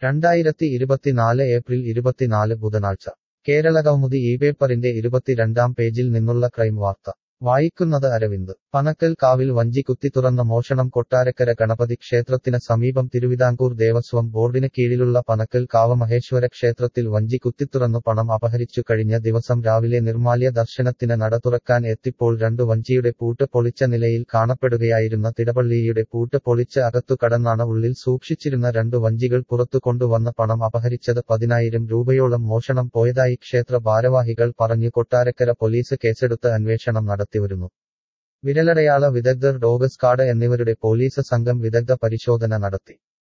2024 April 24 ബുധനാഴ്ച കേരളകൗമുദി ഈ പേപ്പറിന്റെ 22-ാം പേജിൽ നിന്നുള്ള ക്രൈം വാർത്ത വായിക്കുന്നത് അരവിന്ദ് പനക്കൽ കാവിൽ വഞ്ചി കുത്തിത്തുറന്ന മോഷണം കൊട്ടാരക്കര ഗണപതി ക്ഷേത്രത്തിന് സമീപം തിരുവിതാംകൂർ ദേവസ്വം ബോർഡിന് കീഴിലുള്ള പനക്കൽ കാവ് മഹേശ്വര ക്ഷേത്രത്തിൽ വഞ്ചി കുത്തിത്തുറന്നു പണം അപഹരിച്ചു. കഴിഞ്ഞ ദിവസം രാവിലെ നിർമ്മാല്യ ദർശനത്തിന് നട തുറക്കാൻ എത്തിയപ്പോൾ രണ്ടു വഞ്ചിയുടെ പൂട്ട് പൊളിച്ച നിലയിൽ കാണപ്പെടുകയായിരുന്ന തിടപ്പള്ളിയുടെ പൂട്ട് പൊളിച്ച് അകത്തു കടന്നാണ് ഉള്ളിൽ സൂക്ഷിച്ചിരുന്ന രണ്ടു വഞ്ചികൾ പുറത്തു കൊണ്ടുവന്ന് പണം അപഹരിച്ചത്. 10,000 രൂപയോളം മോഷണം പോയതായി ക്ഷേത്ര ഭാരവാഹികൾ പറഞ്ഞു. കൊട്ടാരക്കര പോലീസ് കേസെടുത്ത് അന്വേഷണം നടത്തിവരുന്നു. വിരലടയാള വിദഗ്ധർ, ഡോഗ് സ്ക്വാഡ് എന്നിവരുടെ പോലീസ് സംഘം വിദഗ്ധ പരിശോധന നടത്തി.